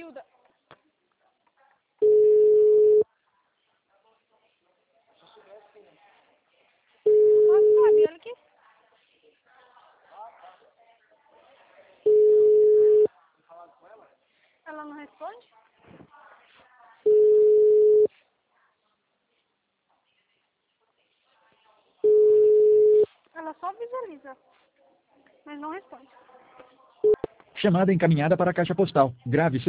ajuda. Sabe, olha aqui. Ela não responde? Ela só visualiza, mas não responde. Chamada encaminhada para a caixa postal. Grave seu